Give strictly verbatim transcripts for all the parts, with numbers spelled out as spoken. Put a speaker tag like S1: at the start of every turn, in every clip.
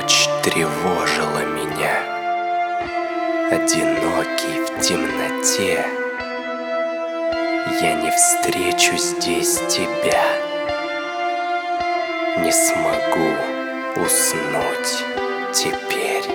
S1: Ночь тревожила меня, одинокий в темноте. Я не встречу здесь тебя, не смогу уснуть теперь.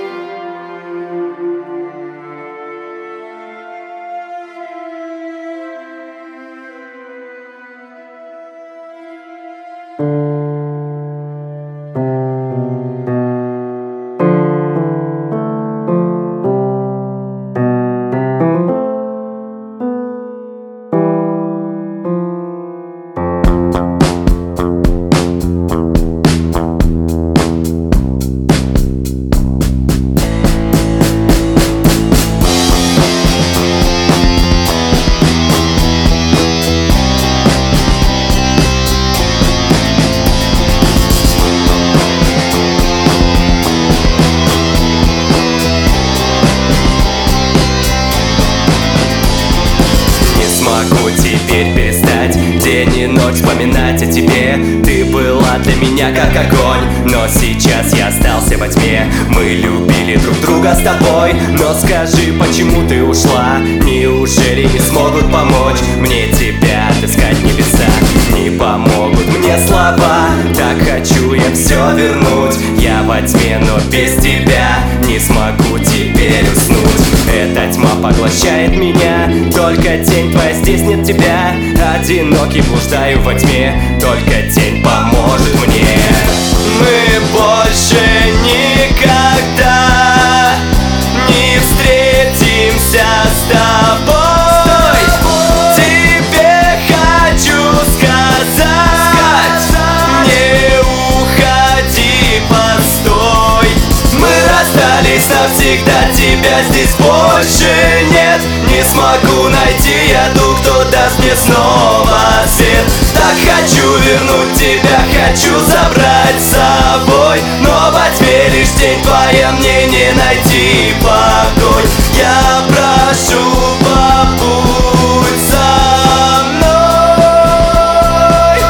S2: Теперь перестать день и ночь вспоминать о тебе. Ты была для меня как огонь, но сейчас я остался во тьме. Мы любили друг друга с тобой, но скажи, почему ты ушла? Неужели не смогут помочь мне тебя отыскать небеса? Не помогут мне слова, так хочу я все вернуть. Я во тьме, но без тебя не смогу теперь уснуть. Эта тьма поглощает меня, только тень твоя, здесь нет тебя. Одинокий блуждаю во тьме, только тень поможет мне. Мы больше никогда не встретимся с тобой. Тебе хочу сказать, не уходи, постой. Мы расстались навсегда, тебя здесь больше нет. Не смогу найти я ту, кто даст мне снова свет. Так хочу вернуть тебя, хочу забрать с собой, но во тьме лишь тень твоя, мне не найти покой. Я прошу, побудь со мной.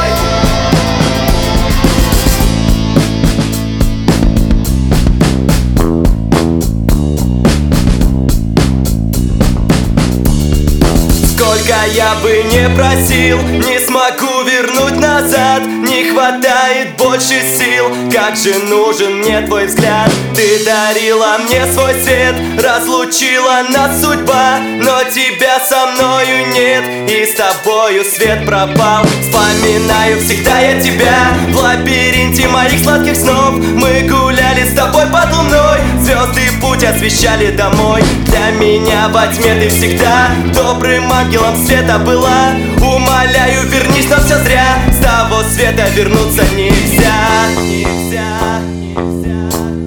S2: Сколько я бы не просил, не смогу вернуть назад. Не хватает больше сил, как же нужен мне твой взгляд. Ты дарила мне свой свет, разлучила нас судьба, но тебя со мною нет, и с тобою свет пропал. Вспоминаю всегда я тебя в лабиринте моих сладких снов. Мы гуляли с тобой под луной, звезды путь освещали домой. Для меня во тьме ты всегда добрым ангелом света была. Умоляю, вернись, но все зря, с того света вернуться нельзя. Нельзя, нельзя.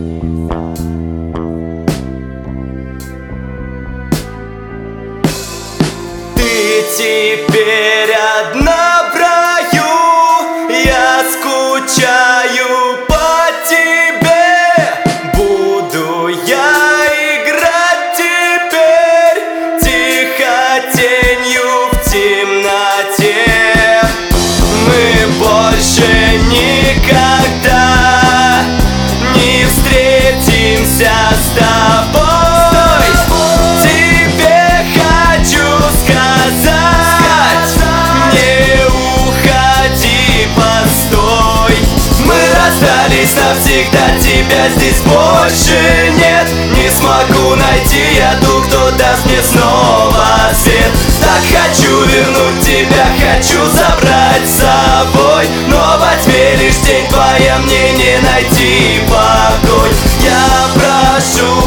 S2: Ты теперь одна в раю, я скучаю по тебе. Буду я играть теперь тихо тенью в темноте. Мы больше никогда не встретимся с тобой. Тебе хочу сказать, не уходи, постой. Мы расстались навсегда, тебя здесь больше нет. Не смогу найти я ту, кто даст мне снова свет. Так хочу вернуть тебя, хочу забрать с собой, но во тьме лишь тень твоя, мне не найти покой. Я прошу,